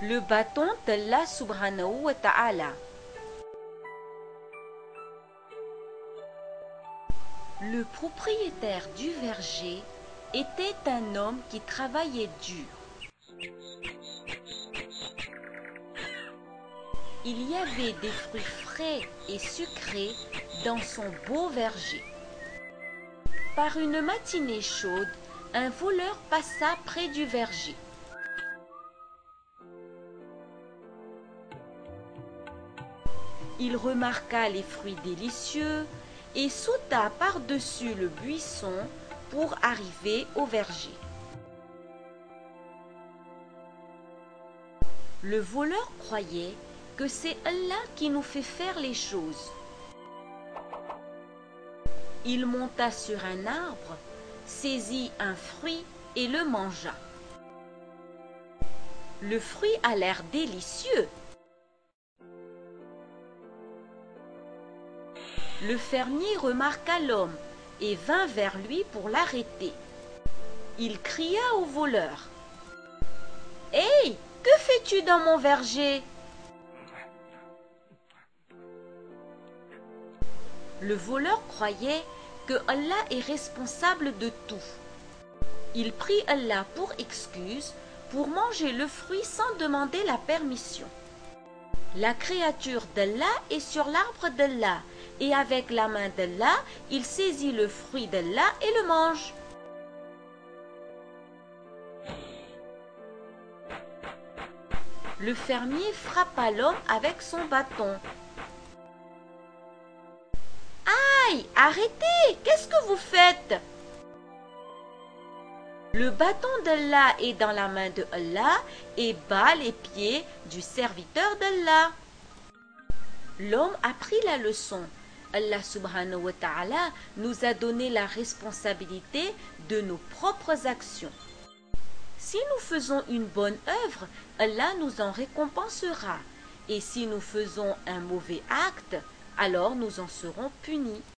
Le bâton d'Allah subhanahu wa ta'ala. Le propriétaire du verger était un homme qui travaillait dur. Il y avait des fruits frais et sucrés dans son beau verger. Par une matinée chaude, un voleur passa près du verger. Il remarqua les fruits délicieux et sauta par-dessus le buisson pour arriver au verger. Le voleur croyait que c'est Allah qui nous fait faire les choses. Il monta sur un arbre, saisit un fruit et le mangea. Le fruit a l'air délicieux. Le fermier remarqua l'homme et vint vers lui pour l'arrêter. Il cria au voleur: « Hey, que fais-tu dans mon verger ?» Le voleur croyait que Allah est responsable de tout. Il prit Allah pour excuse pour manger le fruit sans demander la permission. La créature d'Allah est sur l'arbre d'Allah et avec la main d'Allah, il saisit le fruit d'Allah et le mange. Le fermier frappa l'homme avec son bâton. « Aïe, arrêtez! Qu'est-ce que vous faites ?» Le bâton d'Allah est dans la main de Allah et bat les pieds du serviteur d'Allah. L'homme a pris la leçon. Allah subhanahu wa ta'ala nous a donné la responsabilité de nos propres actions. Si nous faisons une bonne œuvre, Allah nous en récompensera. Et si nous faisons un mauvais acte, alors nous en serons punis.